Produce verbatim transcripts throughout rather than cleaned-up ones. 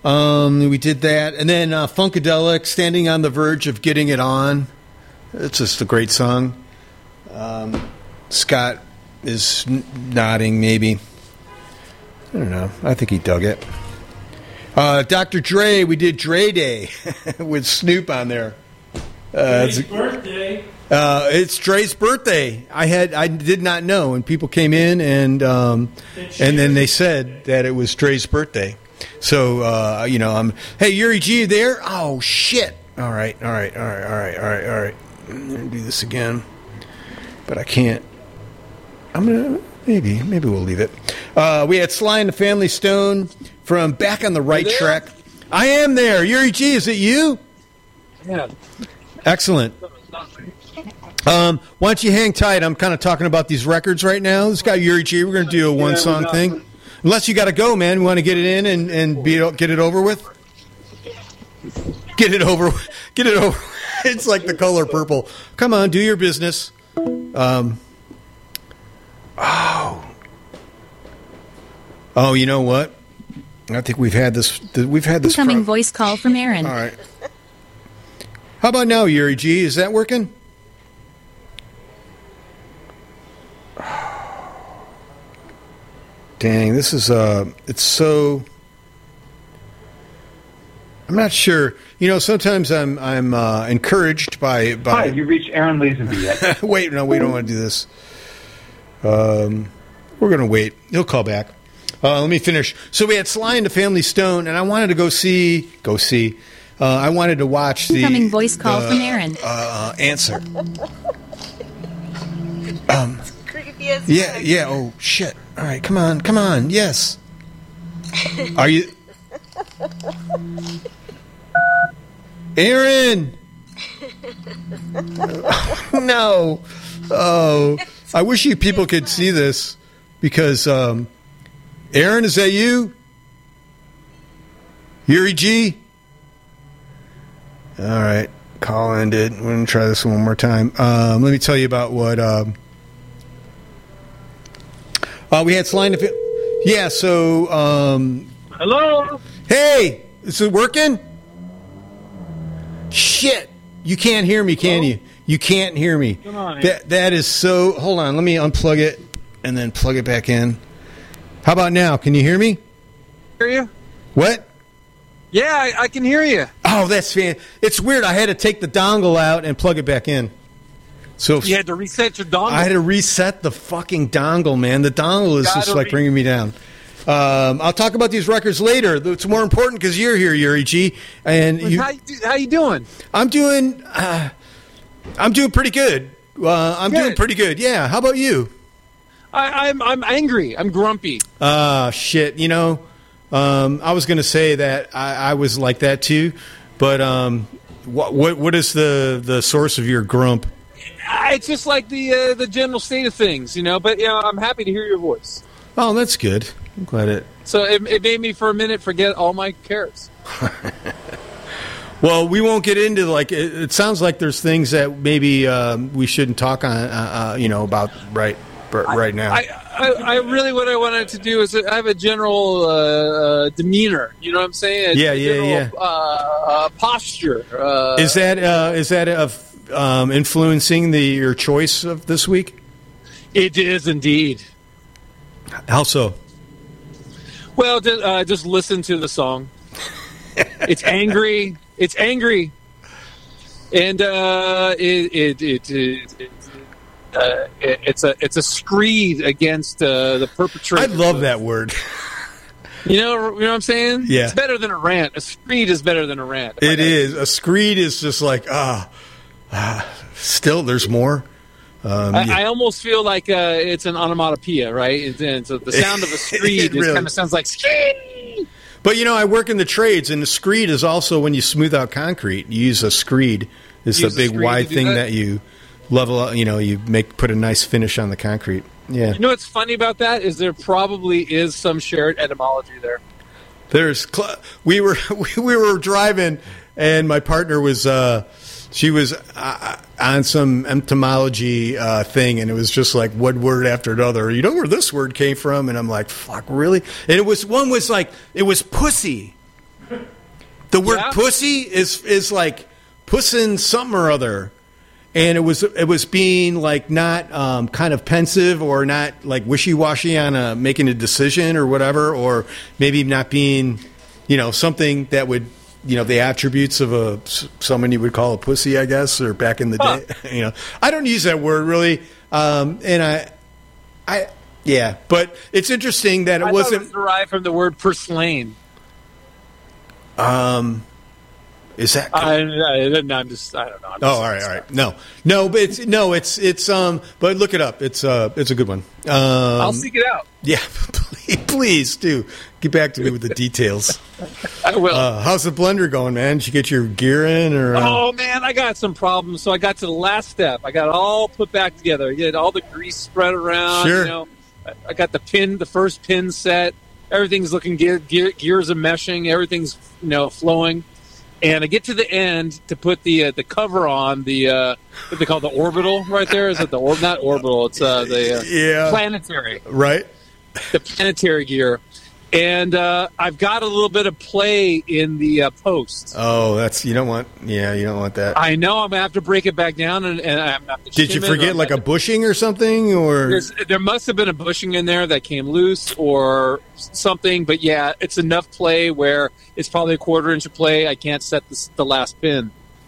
Um, we did that. And then uh, Funkadelic, Standing on the Verge of Getting It On. It's just a great song. Um, Scott is n- nodding, maybe. I don't know. I think he dug it. Uh, Doctor Dre, we did Dre Day with Snoop on there. Uh, Dre's birthday. Uh, it's Dre's birthday. I had I did not know, and people came in and um, and then they said that it was Dre's birthday. So uh, you know, I'm hey Yuri G, you there? Oh shit! All right, all right, all right, all right, all right, all right. I'm gonna do this again, but I can't. I'm gonna maybe maybe we'll leave it. Uh, we had Sly and the Family Stone from Back on the Right Track. I am there. Yuri G, is it you? Yeah. Excellent. Um, why don't you hang tight? I'm kind of talking about these records right now. This guy Yuri G, we're going to do a one song thing. Unless you got to go, man. We want to get it in and, and be, get it over with. Get it over. Get it over. It's like the color purple. Come on, do your business. Um. Oh. Oh, you know what? I think we've had this. We've had this. Incoming pro- voice call from Aaron. All right. How about now, Yuri G? Is that working? Dang, this is uh it's so I'm not sure. You know, sometimes I'm I'm uh, encouraged by by Hi, you reached Aaron Lazenby yet? Wait, no, we don't want to do this. Um we're going to wait. He'll call back. Uh, let me finish. So we had Sly and the Family Stone, and I wanted to go see go see Uh, I wanted to watch the incoming voice call the, from Aaron. Uh, answer. Um, yeah, yeah. Oh shit! All right, come on, come on. Yes. Are you, Aaron? No. Oh, I wish you people could see this because, um, Aaron, is that you? Yuri G? All right. Call ended. We're going to try this one more time. Um, let me tell you about what... Um, uh, we had Sly and the Fa- Yeah, so... Um, Hello? Hey! Is it working? Shit! You can't hear me, can Hello? you? You can't hear me. Come on. That That is so... Hold on. Let me unplug it and then plug it back in. How about now? Can you hear me? Hear you? What? Yeah, I, I can hear you. Oh, that's fan. It's weird. I had to take the dongle out and plug it back in. So You had to reset your dongle. I had to reset the fucking dongle, man. The dongle is Gotta just like re- bringing me down. Um, I'll talk about these records later. It's more important because you're here, Yuri G. And you, how, you do- how you doing? I'm doing. Uh, I'm doing pretty good. Uh, I'm Good. doing pretty good. Yeah. How about you? I, I'm I'm angry. I'm grumpy. Ah, uh, shit. You know, um, I was going to say that I, I was like that too, but um, what what what is the, the source of your grump? It's just like the uh, the general state of things, you know. But you know, I'm happy to hear your voice. Oh, that's good. I'm glad it. So it, it made me for a minute forget all my cares. Well, we won't get into like it, it sounds like there's things that maybe um, we shouldn't talk on, uh, uh, you know, about right right now. I, I, I really what I wanted to do is I have a general uh, uh, demeanor. You know what I'm saying? A Yeah, yeah, general, yeah. Uh, uh, posture. Uh, is that uh, is that of um, influencing the your choice of this week? It is indeed. How so? Well, just, uh, just listen to the song. It's angry. It's angry, and uh, it, it, it, it, it, uh, it it's a it's a screed against uh, the perpetrator. I love that word. You know, you know what I'm saying? Yeah. It's better than a rant. A screed is better than a rant. It is. A screed is just like ah, ah still there's more. Um, I, yeah. I almost feel like uh, it's an onomatopoeia, right? And, and so the sound of a screed It really- kind of sounds like screed. But, you know, I work in the trades, and the screed is also when you smooth out concrete. You use a screed. It's the Use a big screed wide to do thing that? that you level up, you know, you make put a nice finish on the concrete. Yeah. You know what's funny about that is there probably is some shared etymology there. There's cl- we were we were driving, and my partner was uh, she was uh, on some entomology uh, thing, and it was just like one word after another. You know where this word came from? And I'm like, fuck, really? And it was one was like it was pussy. The word Yeah? pussy is is like pussin' something or other. And it was it was being like not um, kind of pensive or not like wishy-washy on a, making a decision or whatever, or maybe not being, you know, something that would, you know, the attributes of a someone you would call a pussy, I guess, or back in the Huh. day. You know, I don't use that word really, um, and I, I yeah, but it's interesting that it I thought wasn't. it was derived from the word purslane. Um, is that? I, I, no, I'm just, I don't know. I'm Oh, just- all right, all right. No, no, but it's no, it's it's um. But look it up. It's uh, it's a good one. Um, I'll seek it out. Yeah, please, please do get back to me with the details. I will. Uh, how's the blender going, man? Did you get your gear in, or? Uh, Oh man, I got some problems. So I got to the last step. I got it all put back together. I get all the grease spread around. Sure. You know, I- I got the pin, the first pin set. Everything's looking gear, gear, gears are meshing. Everything's you know flowing. And I get to the end to put the uh, the cover on the uh, what they call the orbital right there. Is it the or not orbital? It's uh, the uh, Yeah. planetary. right. The planetary gear. And uh, I've got a little bit of play in the uh, post. Oh, that's you don't want. Yeah, you don't want that. I know I'm gonna have to break it back down, and, and I'm gonna have to. Did you shim it, or forget I'm like a gonna- bushing or something, or? There's, there must have been a bushing in there that came loose or something, but yeah, it's enough play where it's probably a quarter inch of play. I can't set the, the last pin.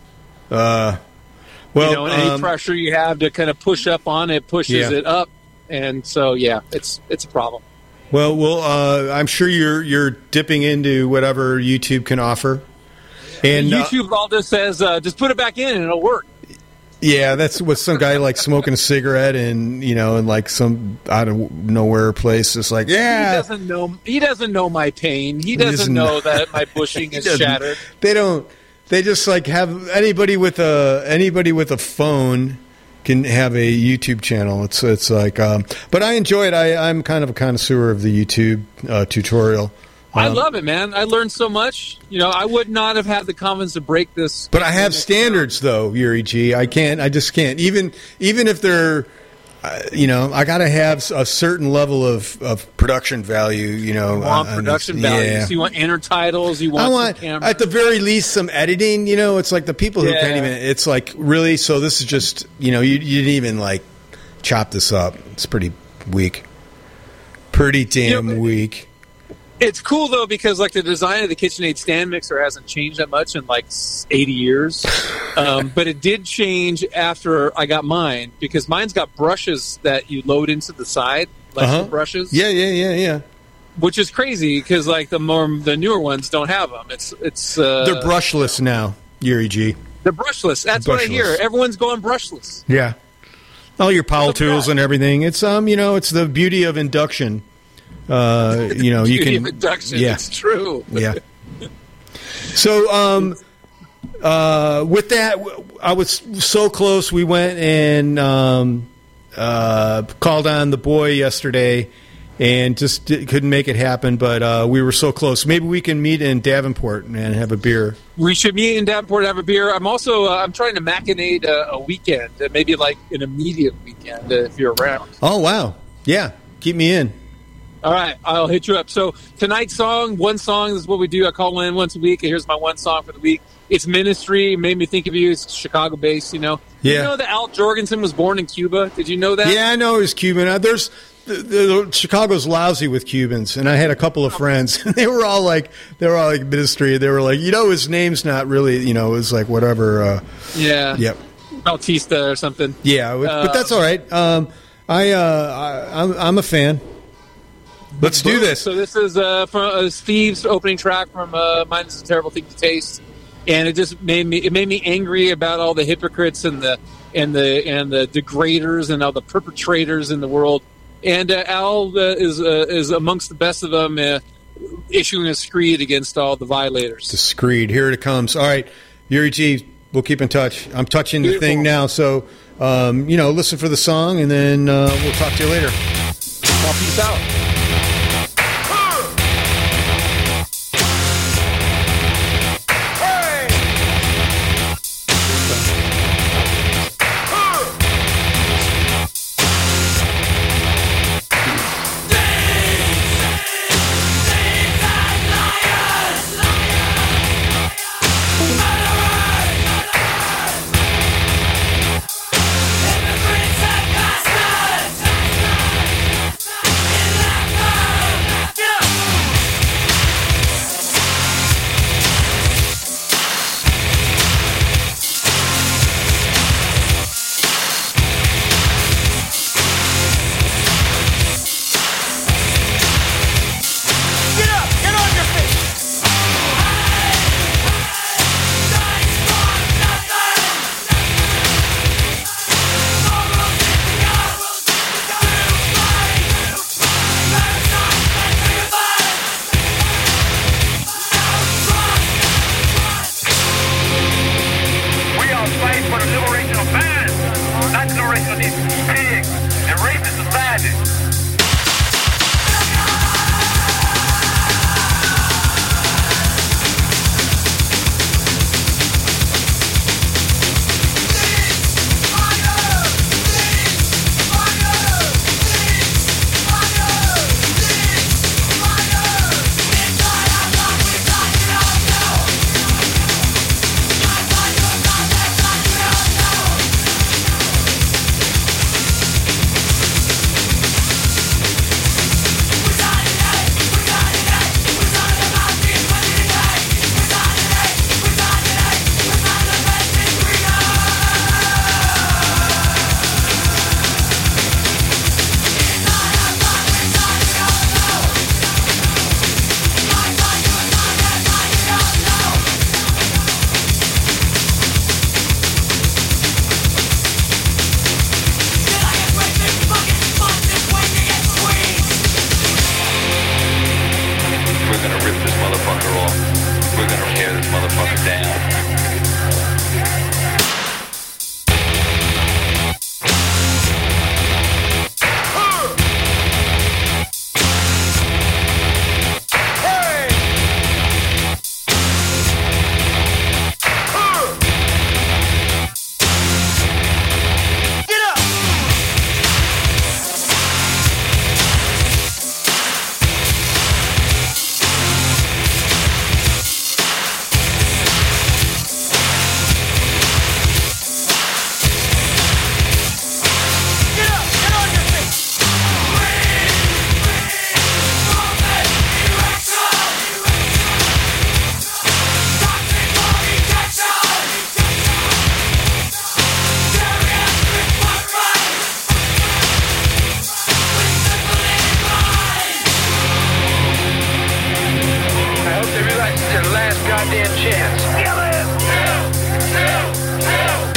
Uh, well, you know, and any um, pressure you have to kind of push up on it pushes Yeah. it up, and so yeah, it's it's a problem. well, well, uh, I'm sure you're you're dipping into whatever YouTube can offer, and uh, YouTube all just says uh, just put it back in and it'll work. yeah, that's what some guy like smoking a cigarette and you know, and like some out of nowhere place is like, He yeah, doesn't know. He doesn't know my pain. He doesn't doesn't know know. that my bushing He is doesn't- shattered. They don't. They just like have anybody with a anybody with a phone can have a YouTube channel. It's it's like, um, but I enjoy it. I, I'm kind of a connoisseur of the YouTube uh, tutorial. I Um, love it, man. I learned so much. You know, I would not have had the confidence to break this. But I have standards, though, Yuri G. I can't. I just can't. Even even if they're, uh, you know, I got to have a certain level of, of production value. You know, You want on production this. values. Yeah. So you want intertitles. You want. I want, some camera. at the very least, some editing. You know, it's like the people who Yeah. can't even. It's like really. So this is just. You know, you you didn't even like chop this up. It's pretty weak. Pretty damn You know, weak. It's cool though because like the design of the KitchenAid stand mixer hasn't changed that much in like eighty years, um, but it did change after I got mine because mine's got brushes that you load into the side, like Uh-huh. brushes. Yeah, yeah, yeah, yeah. which is crazy because like the more the newer ones don't have them. It's it's uh, They're brushless now, Yuri G. They're brushless. That's what I hear. Brushless. Everyone's going brushless. Yeah. All your power Look at tools that. and everything. It's um, you know, it's the beauty of induction. Uh, you know, you Beauty can of induction. Yeah. It's true. Yeah. So, um, uh, with that, w- I was so close. We went and um, uh, called on the boy yesterday, and just di- couldn't make it happen. But uh, we were so close. Maybe we can meet in Davenport and have a beer. We should meet in Davenport and have a beer. I'm also uh, I'm trying to machinate a, a weekend, uh, maybe like an immediate weekend uh, if you're around. Oh wow, yeah, keep me in. All right, I'll hit you up. So tonight's song, one song, this is what we do. I call in once a week, and here's my one song for the week. It's Ministry. It made me think of you. It's Chicago-based, you know. Yeah. You know that Al Jorgensen was born in Cuba? Did you know that? Yeah, I know he's Cuban. Uh, there's the, the, Chicago's lousy with Cubans, and I had a couple of friends, and they were all like, they were all like ministry. They were like, you know, his name's not really, you know, it was like whatever. Uh, Yeah. yep. Bautista or something. Yeah, but that's all right. Um, I, uh, I, I'm, I'm a fan. Let's do this. So this is uh, from uh, Steve's opening track from uh, "Mine Is a Terrible Thing to Taste," and it just made me it made me angry about all the hypocrites and the and the and the degraders and all the perpetrators in the world. And uh, Al uh, is uh, is amongst the best of them, uh, issuing a screed against all the violators. The screed. Here it comes. All right, Yuri G, we'll keep in touch. I'm touching the Beautiful. thing now, so um, you know, listen for the song, and then uh, we'll talk to you later. Well, peace out. goddamn chance. Kill him! Kill! Kill! Kill!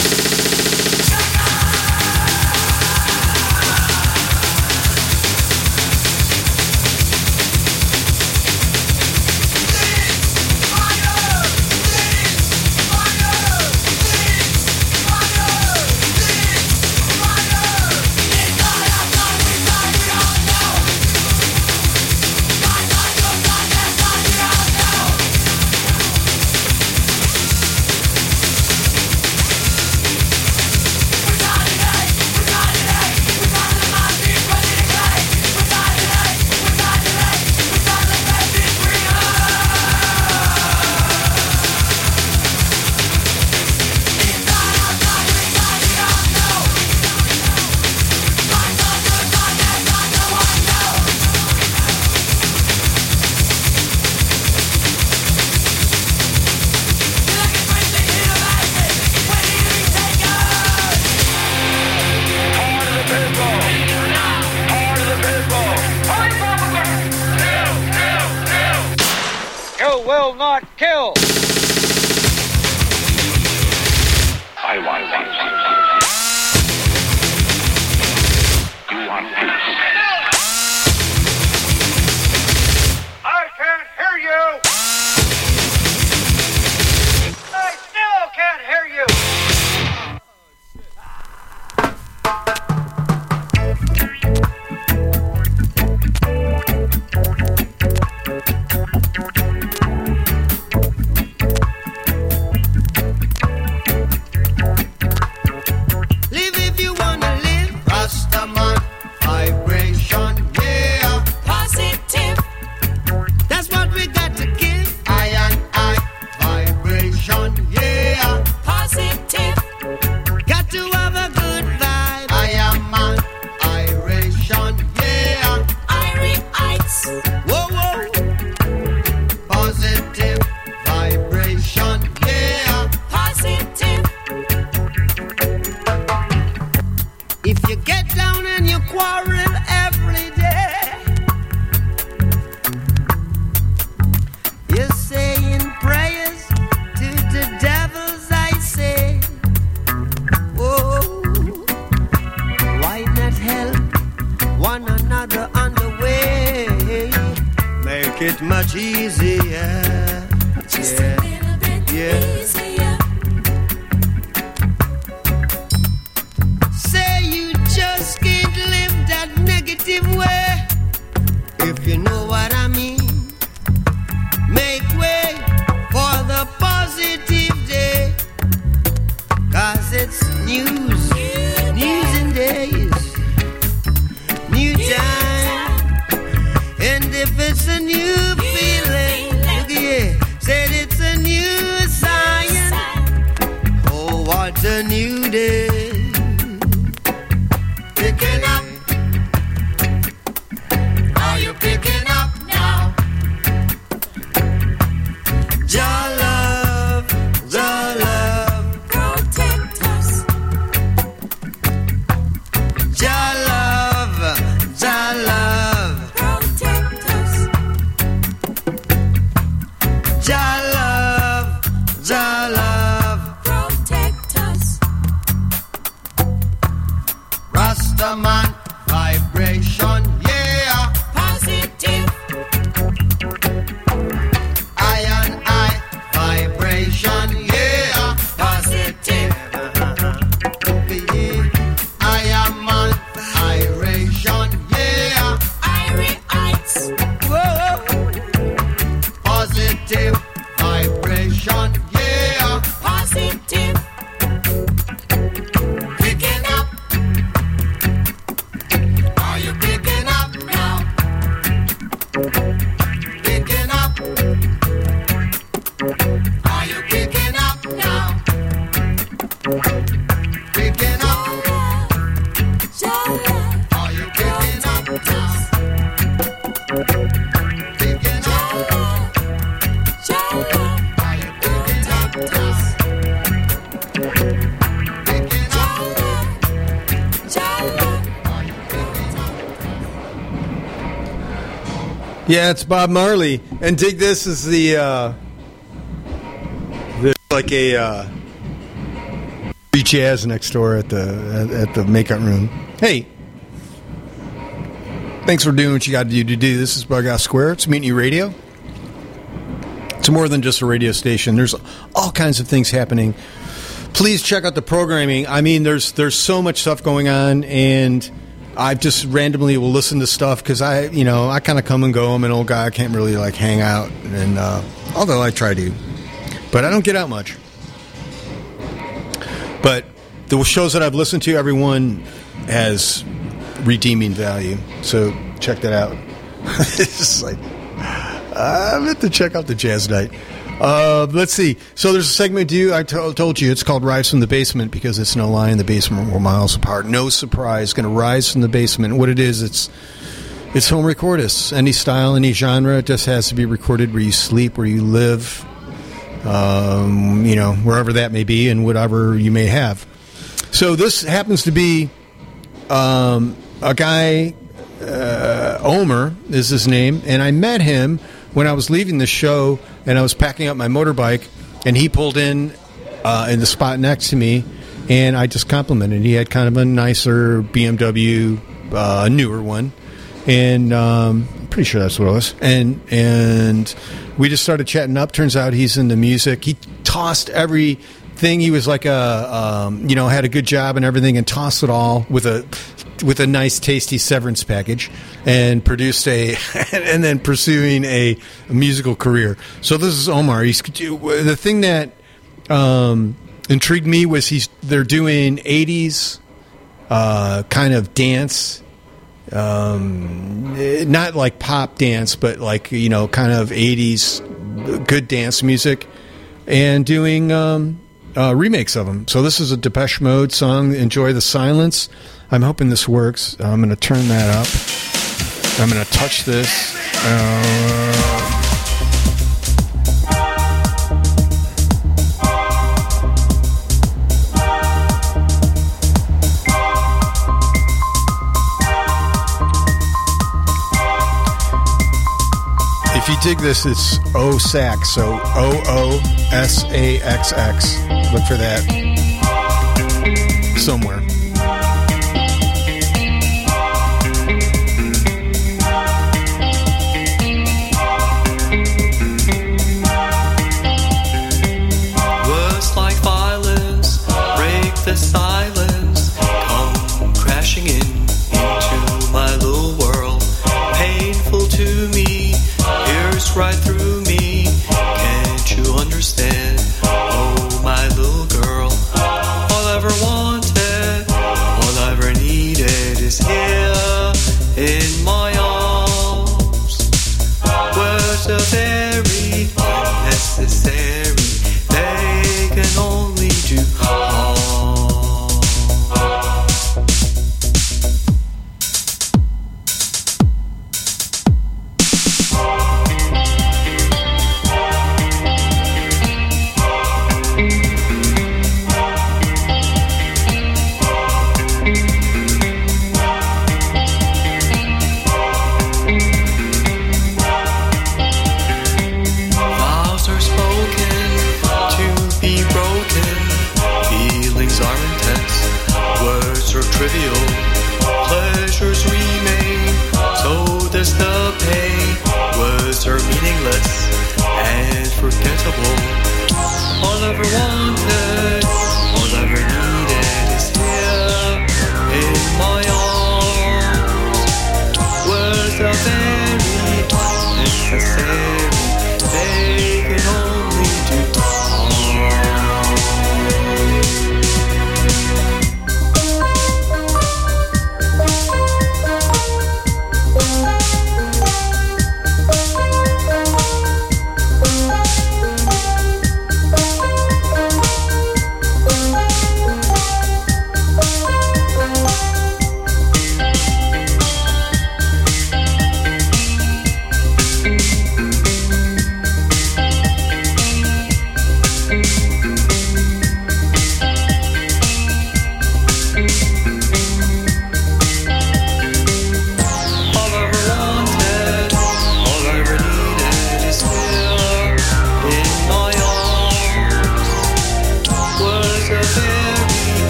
Will not kill. I want peace. You want peace. I can't hear you. I still can't hear you. It much easier, just yeah. a little bit yeah. easier. Say you just can't live that negative way. If you know what I mean, make way for the positive day. 'Cause it's news, new news and days, new time. And if it's a new feeling, look here, said it's a new science. Oh, what a new day. Picking up. Are you picking up now? Your love, your love, protect us. Your love, your love. Jah love, Jah love, protect us. Rastaman vibration, yeah. Positive. I and I vibration, yeah. Positive. I am on iration, yeah. Irites. Whoa. Positive vibration, yeah. Positive. Picking up. Are you picking up now? Picking up. Are you picking up now? Picking up. Are you picking up now? Picking up. Yeah, it's Bob Marley. And dig this is the uh, like a uh, free jazz next door at the at, at the makeup room. Hey, thanks for doing what you got to do to do. This is Bug Out Square. It's Mutiny Radio. It's more than just a radio station. There's all kinds of things happening. Please check out the programming. I mean, there's there's so much stuff going on, and I just randomly will listen to stuff because I, you know, I kind of come and go. I'm an old guy. I can't really like hang out, and uh, although I try to, but I don't get out much. But the shows that I've listened to, everyone has redeeming value. So check that out. It's just like I meant to check out the Jazz Night. Uh, let's see. So there's a segment due. I to- told you it's called Rise from the Basement because it's no lie in the basement. We're miles apart. No surprise. Going to rise from the basement. What it is, it's it's home recordists. Any style, any genre. It just has to be recorded where you sleep, where you live, um, you know, wherever that may be, and whatever you may have. So this happens to be um, a guy. Uh, Omer is his name, and I met him when I was leaving the show, and I was packing up my motorbike, and he pulled in uh, in the spot next to me, and I just complimented. He had kind of a nicer B M W, uh, a newer one, and um, I'm pretty sure that's what it was. And and we just started chatting up. Turns out he's into music. He tossed everything. He was like a, um, you know, had a good job and everything, and tossed it all with a with a nice, tasty severance package, and produced a, and then pursuing a, a musical career. So this is Omar. He's the thing that um, intrigued me was he's they're doing eighties uh, kind of dance, um, not like pop dance, but like you know, kind of eighties good dance music, and doing um, uh, remakes of them. So this is a Depeche Mode song, "Enjoy the Silence." I'm hoping this works. I'm going to turn that up. I'm going to touch this. Uh, if you dig this, it's O-Sax. So O O S A X X. Look for that somewhere. The silence come crashing in into my little world, painful to me, pierce right through me. Can't you understand? Oh, my little girl, all I ever wanted, all I ever needed is here in my arms. Words are very unnecessary, they can only do harm. Trivial pleasures remain, so does the pain. Words are meaningless and forgettable. All I ever wanted, all I ever needed is here in my arms. Words are very unnecessary, they can only do harm.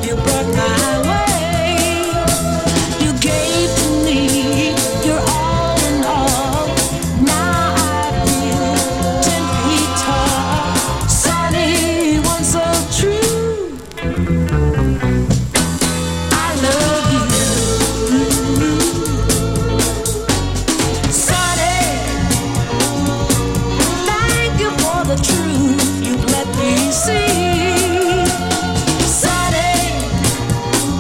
you brought my way. You gave to me your all in all. Now I feel ten feet tall. Sunny, one so true. I love you. Sunny, thank you for the truth you've let me see. Sunny,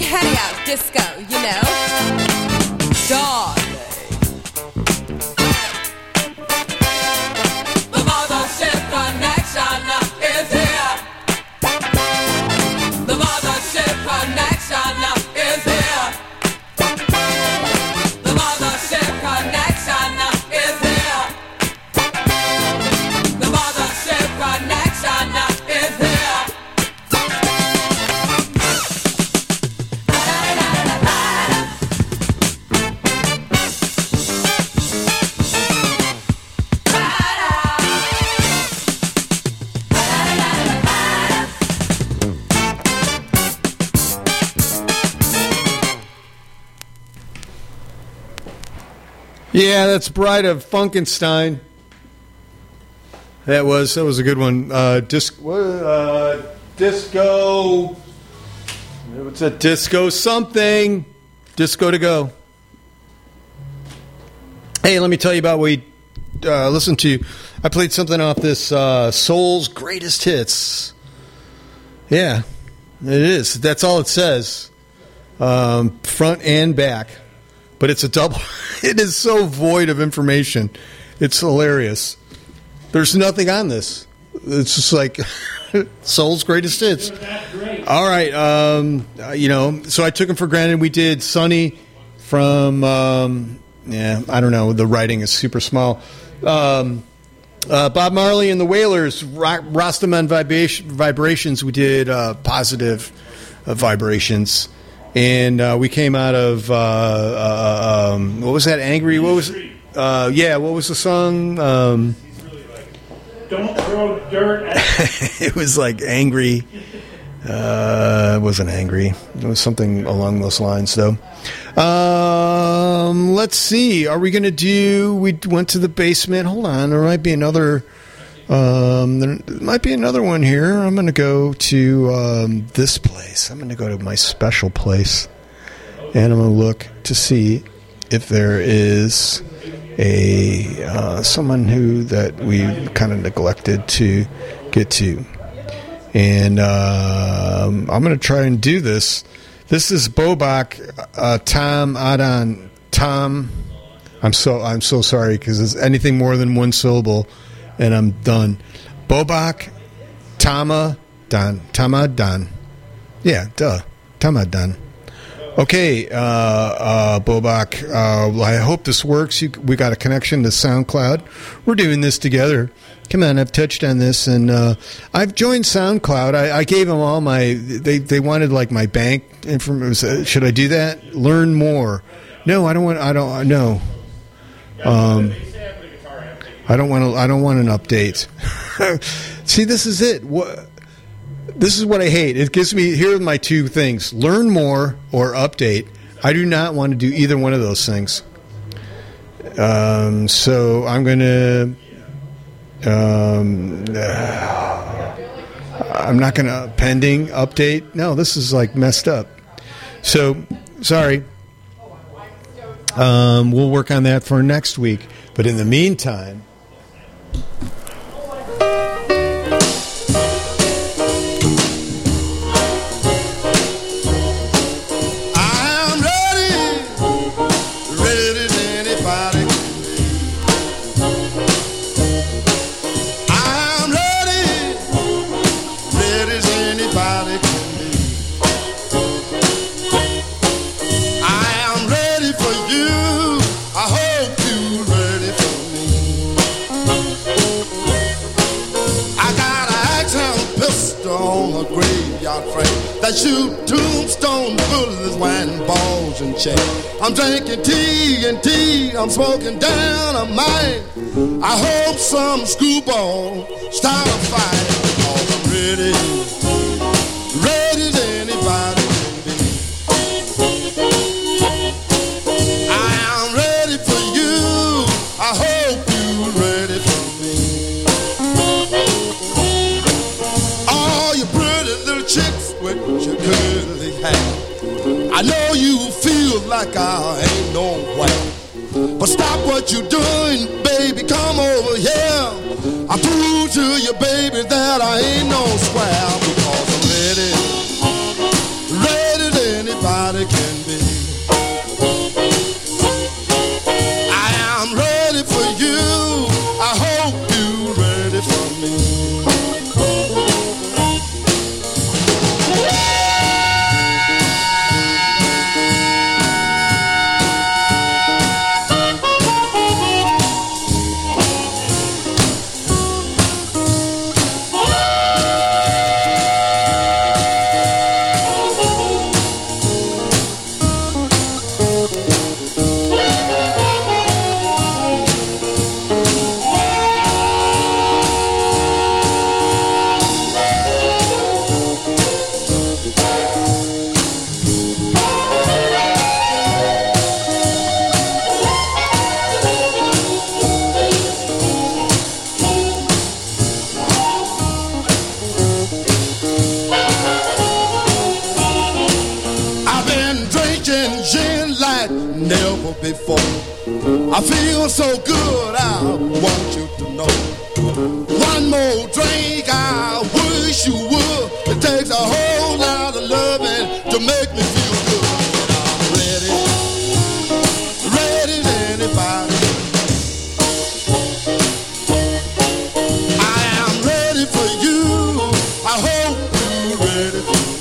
Henny out disco, you know. Darling. The mothership connection is here. The mothership connection is here. The mothership connection is here. The mothership connection is here. Yeah, that's Bride of Funkenstein. That was that was a good one. Uh, disc, uh, disco. What's that? Disco something. Disco to go. Hey, let me tell you about what we uh, listened to. I played something off this uh, Soul's Greatest Hits. Yeah, it is. That's all it says. Um, front and back. But it's a double. It is so void of information. It's hilarious. There's nothing on this. It's just like Soul's Greatest Hits. All right. Um, uh, you know, so I took him for granted. We did Sonny from, um, yeah, I don't know. The writing is super small. Um, uh, Bob Marley and the Wailers, Ra- Rastaman Vibration, Vibrations. We did uh, Positive uh, Vibrations. And uh, we came out of uh, uh, um, what was that? Angry? What was? Uh, yeah, what was the song? Um, Don't throw dirt at it was like Angry. Uh, it wasn't Angry. It was something along those lines, though. Um, let's see. Are we going to do? We went to the basement. Hold on. There might be another. Um, there might be another one here. I'm going to go to um, this place. I'm going to go to my special place, and I'm going to look to see if there is a uh, someone who that we kind of neglected to get to. And uh, I'm going to try and do this. This is Bobak, uh, Tom Adon, Tom. I'm so I'm so sorry because it's anything more than one syllable. And I'm done. Bobak, Tama, Don, Tama, Don. Yeah, duh. Tama, Don. Okay, uh, uh, Bobak, uh, well, I hope this works. You, we got a connection to SoundCloud. We're doing this together. Come on, I've touched on this, and uh, I've joined SoundCloud. I, I gave them all my, they, they wanted like my bank information. Should I do that? Learn more. No, I don't want, I don't, no. Um... I don't want to. I don't want an update. See, this is it. What? This is what I hate. It gives me. Here are my two things: learn more or update. I do not want to do either one of those things. Um, so I'm going to. Um, uh, I'm not going to pending update. No, this is like messed up. So sorry. Um, we'll work on that for next week. But in the meantime. That shoot tombstone bullets, wine balls and chain. I'm drinking tea and tea, I'm smoking down a mine. I hope some screwball start a fight. Cause I'm ready, ready as anybody can be. I am ready for you, I hope you're ready for me. All you pretty little chicks with your curly hair, I know you feel like I ain't nowhere, but stop what you're doing, baby, come over here. I prove to you, baby, that I ain't no square, because I'm ready, ready to anybody. drinking gin like never before. I feel so good, I want you to know. One more drink, I wish you would. It takes a whole lot of loving to make me feel good. I'm ready, ready to anybody. I am ready for you. I hope you're ready for me.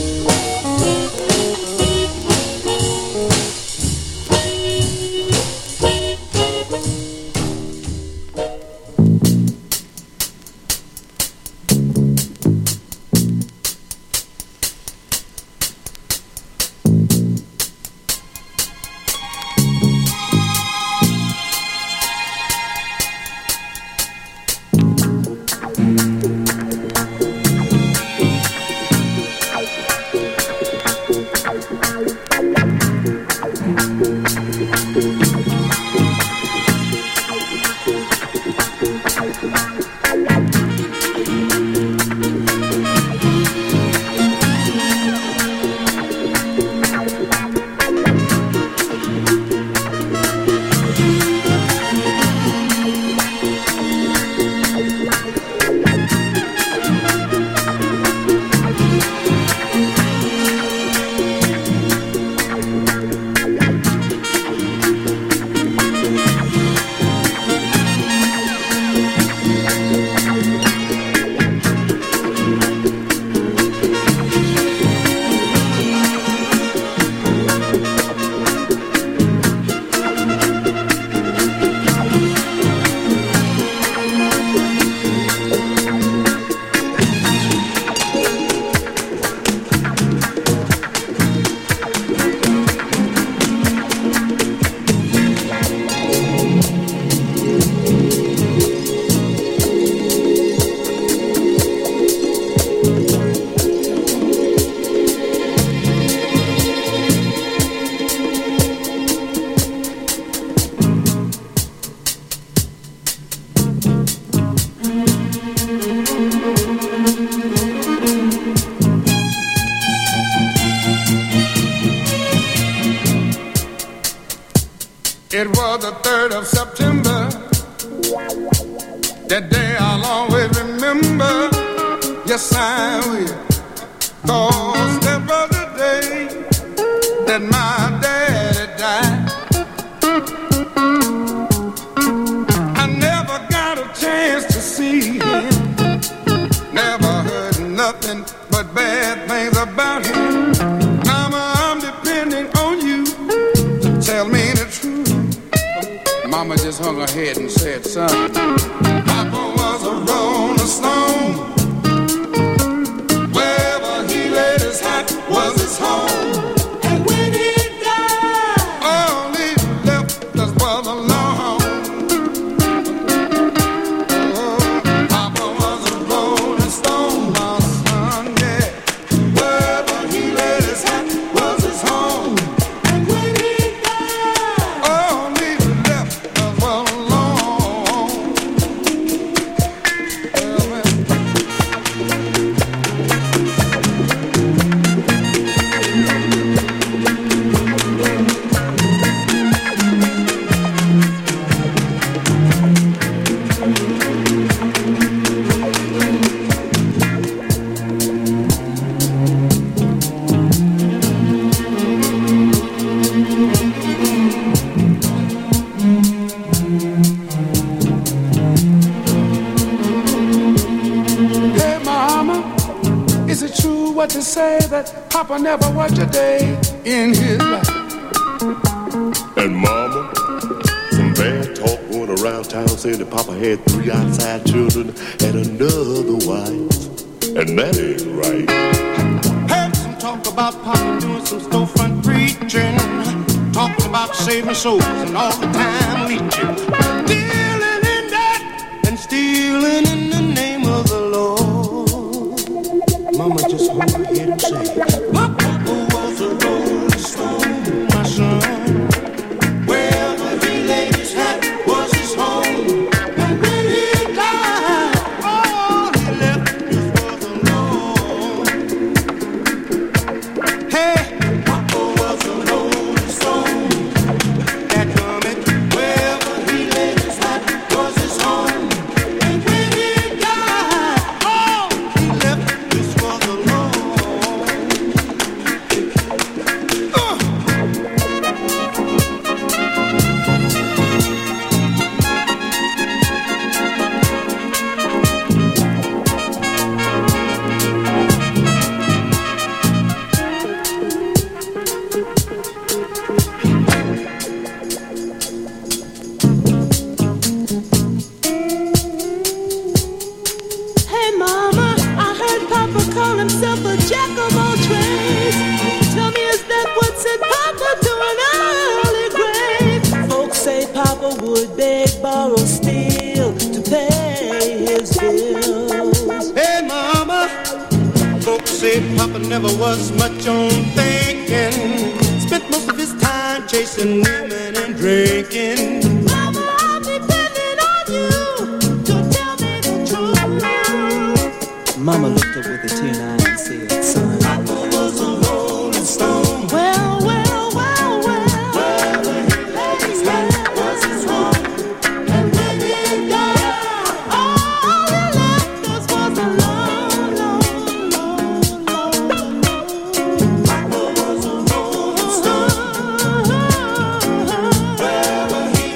It was the third of September. That day I'll always remember. Yes, I will. 'Cause that was the day that my daddy died. I never got a chance to see him. Never heard nothing but bad things about him. Mama, I'm depending on you to tell me the truth. Mama just hung her head and said, son, Papa was a rolling stone. Wherever he laid his hat was his home. And when he died, all he left us was alone. Oh, Papa was a rolling stone, my son, yeah. Wherever he laid his hat was his home. And when he died, all he left us was alone. Well, well. Hey, Mama, is it true what they say that Papa never worked a day in his life? And Mama, some bad talk going around town saying that Papa had three outside children and another wife. And that ain't right. Heard some talk about Papa doing some storefront preaching, talking about saving souls and all the time leeching, dealing in that and stealing in the name of the Lord. Mama just hung her head and said, Papa was a rolling stone, my son. Wherever he laid his hat was his home. And when he died, all he left us was alone. Hey, Papa was a rolling never was much on thinking. Spent most of his time chasing women and drinking. Mama, I'm depending on you to tell me the truth. Mama looked up with a tear in her eye and said, son, Papa was a rolling stone. Well, well, well, well. Where he laid his head was his home. And when he died, All he left us was a lone, lone, lone, lone. Papa was a rolling stone. Wherever he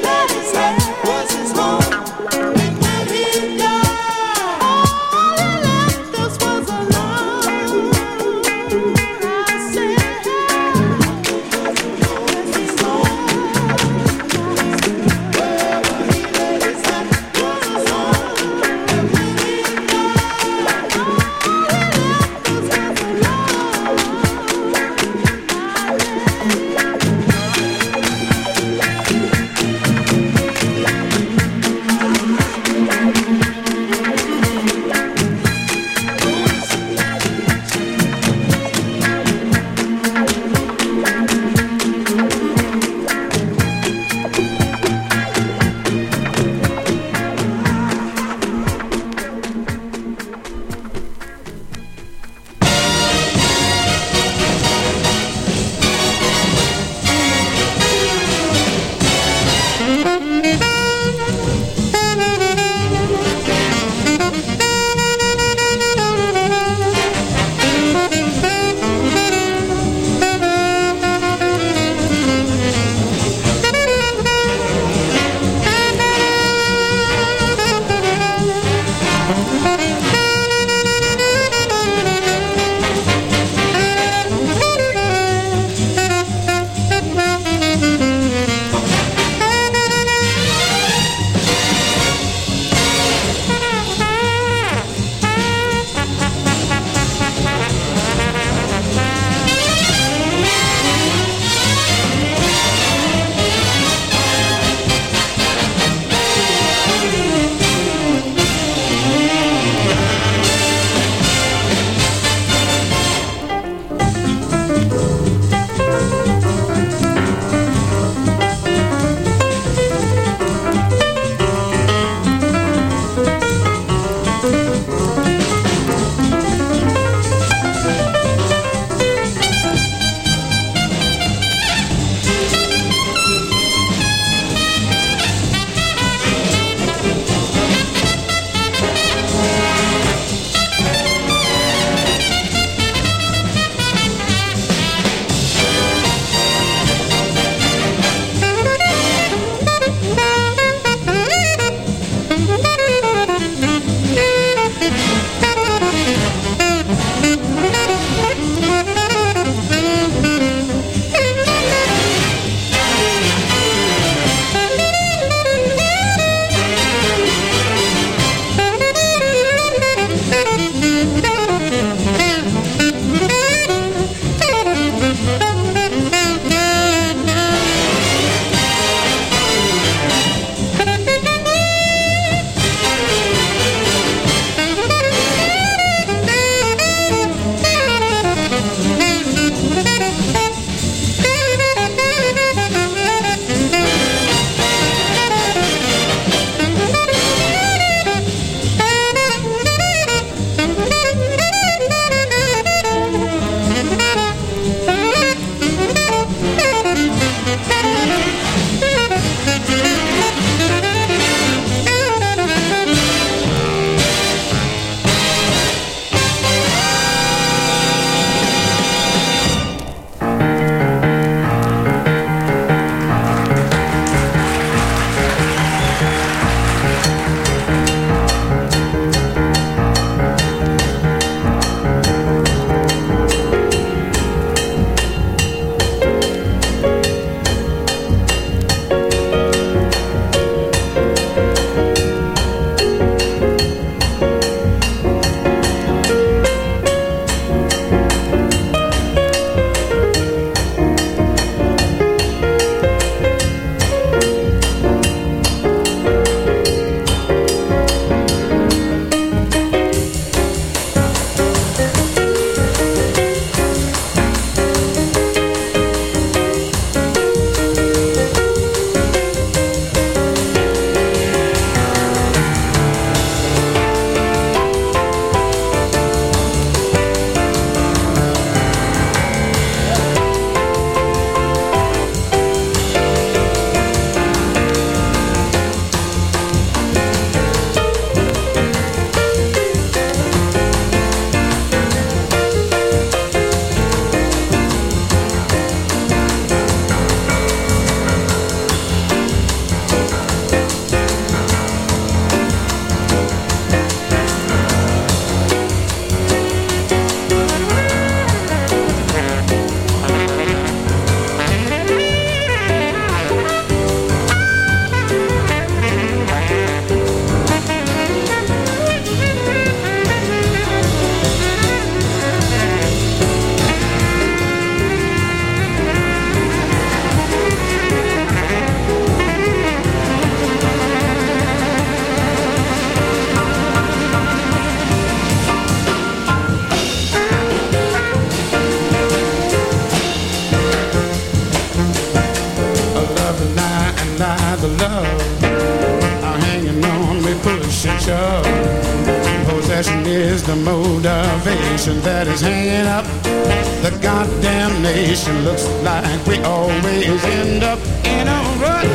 the love are hanging on, we push and shove. Possession is the motivation that is hanging up the goddamn nation. Looks like we always end up in a rut.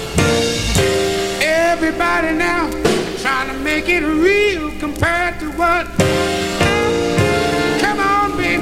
Everybody now trying to make it real compared to what? Come on, baby.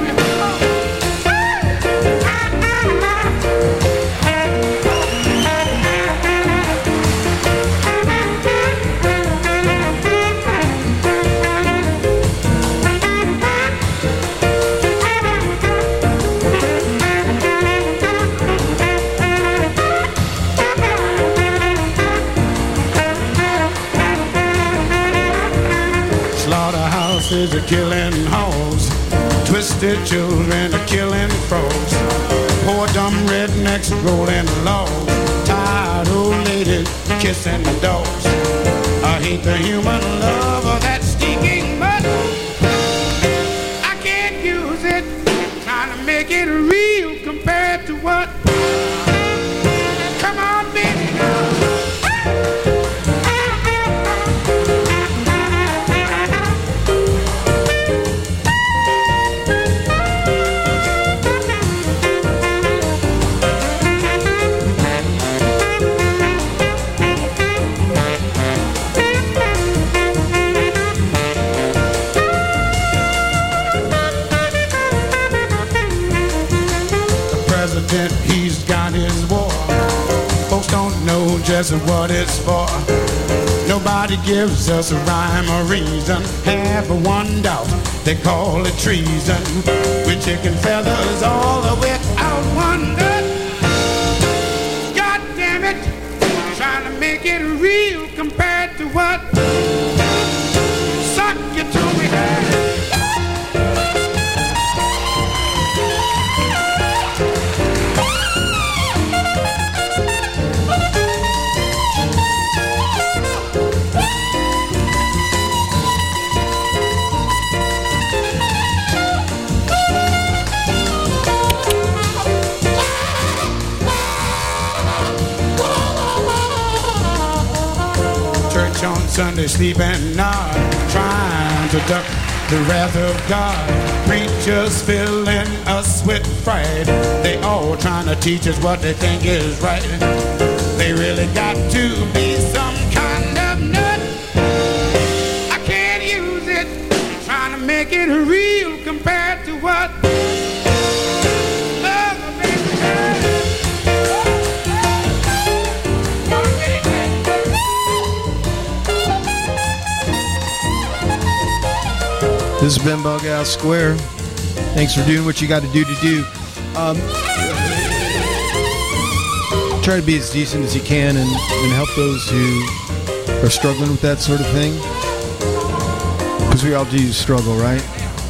Slaughterhouses are killing hoes, twisted children are killing frogs, poor dumb rednecks rolling logs, tired old ladies kissing the dogs. I hate the human love of that stinking butt. I can't use it, trying to make it real compared to what? Come on, baby, now. He's got his war. Folks don't know just what it's for. Nobody gives us a rhyme or reason. Have one doubt, they call it treason. With chicken feathers all without wonder. God damn it, trying to make it real compared to what? Suck you to me, daddy. On Sunday sleeping nod, trying to duck the wrath of God. Preachers filling us with fright. They all trying to teach us what they think is right. They really got to be some kind of nut. I can't use it, trying to make it real compared to what? This has been Bughouse Square. Thanks for doing what you got to do to do. Um, try to be as decent as you can and, and help those who are struggling with that sort of thing. Because we all do struggle, right?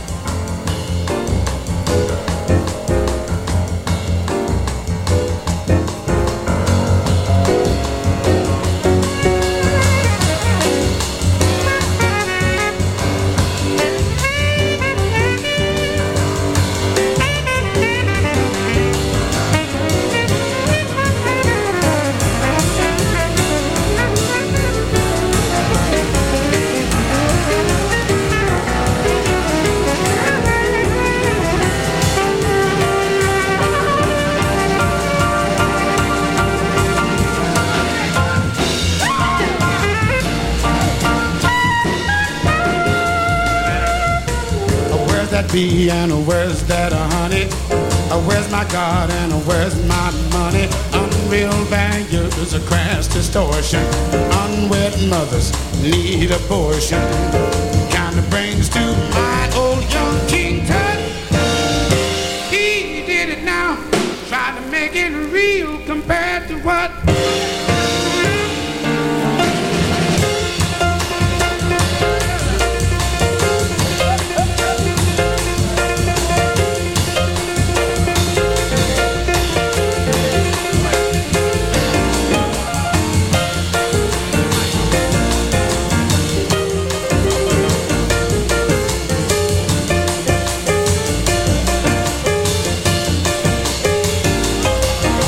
Be and where's that honey? Where's my God and where's my money? Unreal values, a crass distortion. Unwed mothers need abortion. Kind of brings to my old young King Tut. He did it now, trying to make it real compared to what?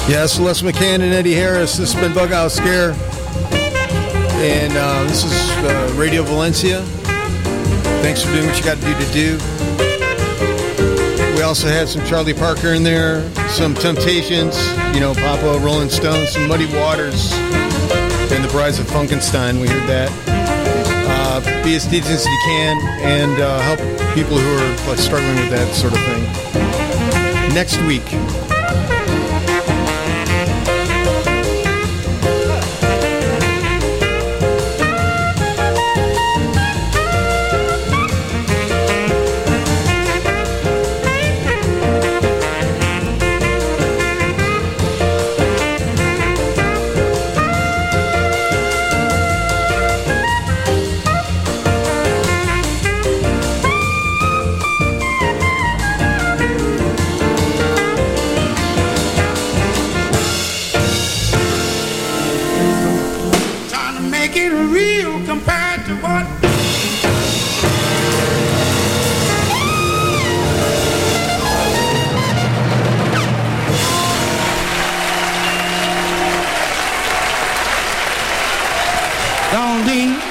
Yes, Les McCann and Eddie Harris. This has been Bug Out Scare. And uh, this is uh, Radio Valencia. Thanks for doing what you got to do to do. We also had some Charlie Parker in there, some Temptations, you know, Papa, Rolling Stones, some Muddy Waters, and the Brides of Funkenstein. We heard that. Uh, be as decent as you can and uh, help people who are like, struggling with that sort of thing. Next week. Don't leave